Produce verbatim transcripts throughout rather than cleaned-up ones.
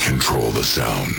control the sound.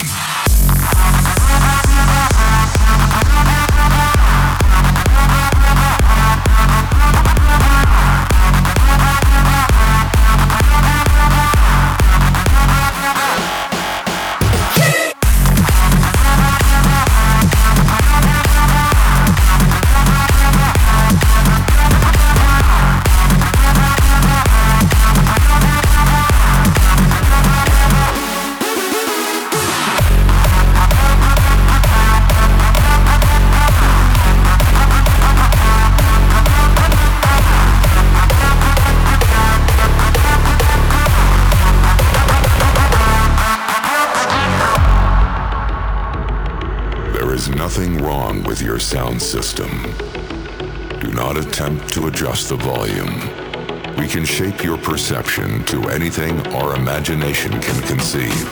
Nothing wrong with your sound system. Do not attempt to adjust the volume. We can shape your perception to anything our imagination can conceive.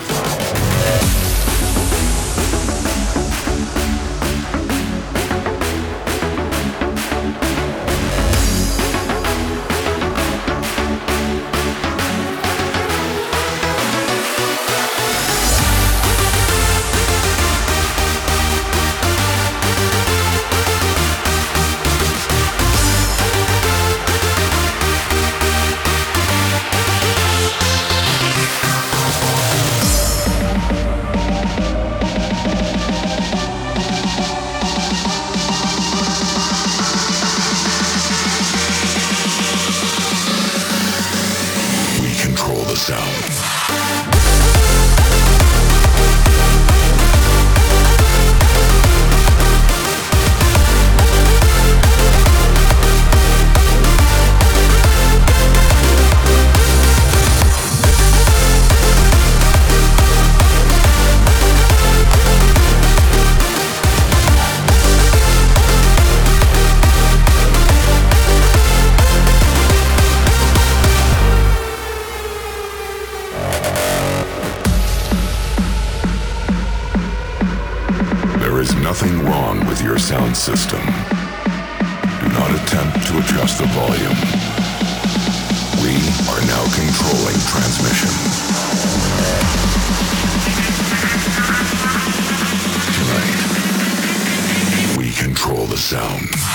Nothing wrong with your sound system. Do not attempt to adjust the volume. We are now controlling transmission. Tonight, we control the sound.